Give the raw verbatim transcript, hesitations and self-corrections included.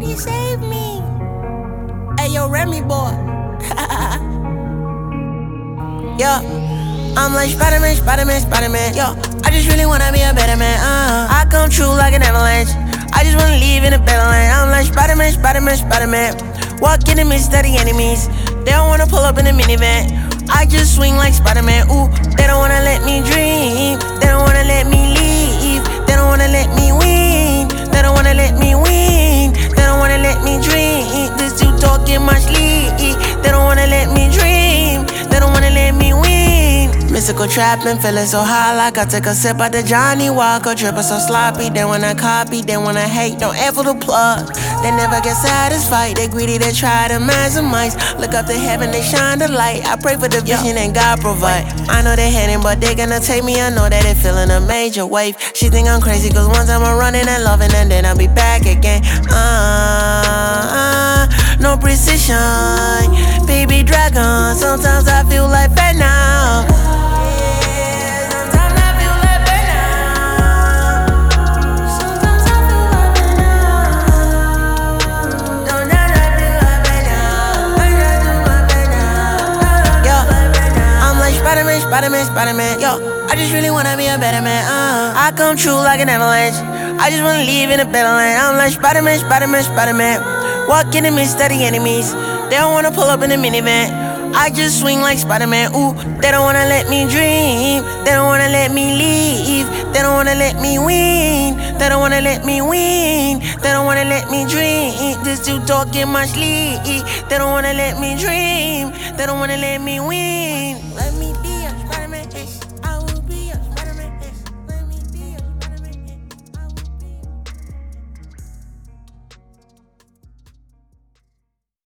Lady, save me. Hey, yo, Remy boy. Yo, I'm like Spider-Man, Spider-Man, Spider-Man. Yo, I just really wanna be a better man. Uh, I come true like an avalanche. I just wanna leave in a better land. I'm like Spider-Man, Spider-Man, Spider-Man. Walk in the midst of the enemies. They don't wanna pull up in a minivan. I just swing like Spider-Man. Ooh, they don't wanna let me dream. They don't wanna let me leave. They don't wanna let me win. They don't wanna let me win. They don't wanna let me dream. This dude talking my sleep. They don't wanna let me dream. They don't wanna let me win. Mystical trapping, feeling so high like I took a sip of the Johnny Walker. Dripping so sloppy, they wanna copy, they wanna hate, don't ever the plug. They never get satisfied, they greedy, they try to maximize. Look up to heaven, they shine the light. I pray for the vision and God provide. I know they hating, but they gonna take me. I know that they feeling a major wave. She think I'm crazy, cause one time I'm running and loving, and then I'll be back again. Uh, uh, no precision, baby dragon. Sometimes I feel like fat now. Spider-Man, Spider-Man, Spider-Man, yo, I just really wanna be a better man, uh I come true like an avalanche. I just wanna leave in a better land. I'm like Spider-Man, Spider-Man, Spider-Man. Walk in the midst of the enemies. They don't wanna pull up in a minivan. I just swing like Spider-Man, ooh. They don't wanna let me dream. They don't wanna let me leave. They don't wanna let me win. They don't wanna let me win. They don't wanna let me dream. This dude talking my sleep. They don't wanna let me dream. They don't wanna let me win. Let me be.